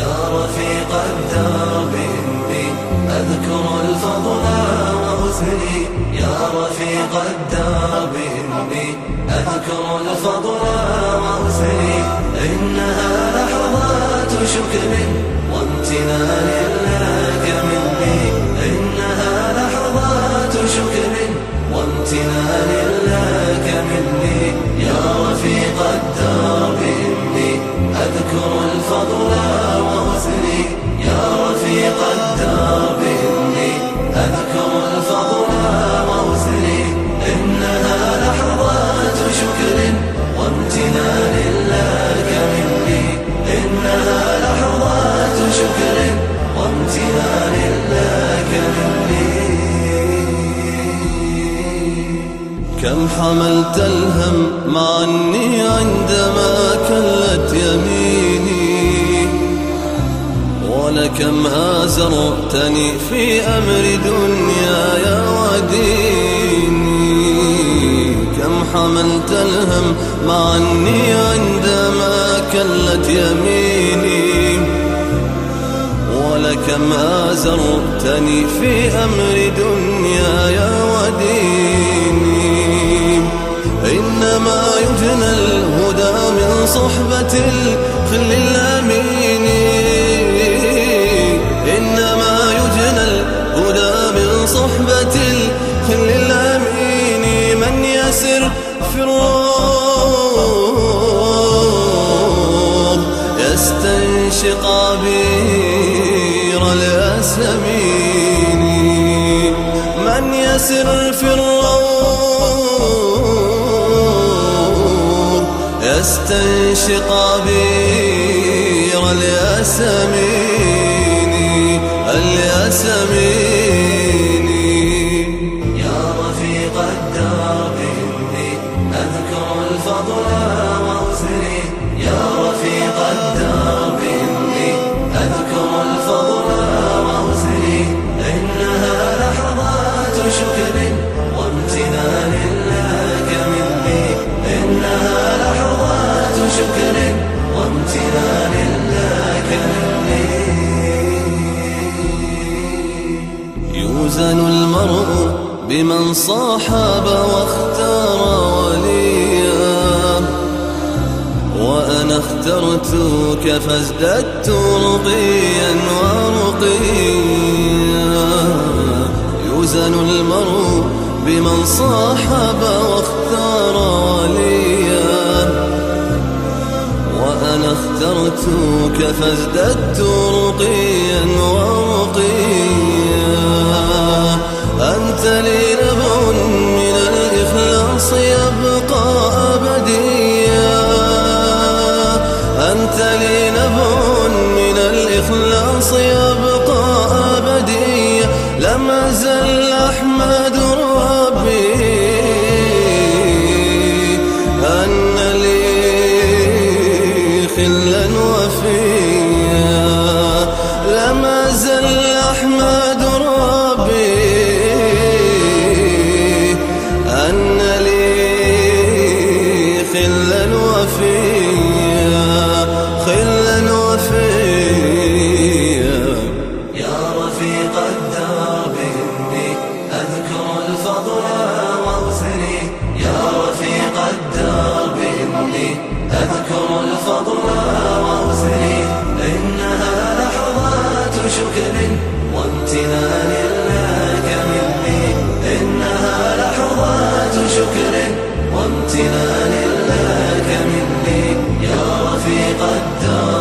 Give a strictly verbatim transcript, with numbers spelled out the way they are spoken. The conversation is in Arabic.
يا رفيق الدرب إني أذكر الفضل وحسني. يا رفيق الدرب إني أذكر الفضل وحسني. إنها لحظات شكر وامتنان لك مني. إنها لحظات شكر وامتنان لك مني. يا رفيق الدرب إني أذكر الفضل وحسني. يا رفيق الدرب إني أذكر الفضل وحسني. إنها لحظات شكر وامتنان لك مني. إنها لحظات شكر وامتنان لك مني. كم حملت الهم معني عندما كلت يميني، ولكم آزرتني في أمر دنياي وديني. كم حملت الهم معني عندما كلت يميني، ولكم آزرتني في أمر دنياي وديني. إنما يجنى الهدى من صحبة الخل الأمين. إنما يجنى الهدى من صحبة الخل الأمين. من يسر في الروض يستنشق عبير الياسمين. من يسر في الروض يستنشق عبير الياسمين الياسمين. يا رفيق الدرب إني أذكر الفضل وحسني. يا رفيق الدرب إني أذكر الفضل وحسني. إنها لحظات شكر وامتنان لك مني. إنها لحظات شكر وامتنان لك مني. يوزن المرء بمن صاحب واختار وليا، وأنا اخترتك فازددت رقيا ورقيا. يوزن المرء بمن صاحب واختار وليا، وأنا اخترتك فازددت رقيا ورقيا. أنت لي نبع من الإخلاص يبقى أبديا. أنت لي نبع من الإخلاص يبقى أبديا. لم أزل أحمد ربي أن لي خلا وفيا. لم أزل أحمد ربي أن لي خلا وفيا خلا وفيا. يا رفيق الدرب إني أذكر الفضل وحسني. يا رفيق الدرب إني أذكر الفضل وحسني. إنها لحظات شكر وامتنان لك مني. إنها لحظات شكر وامتنان لك مني. يا رفيق الدرب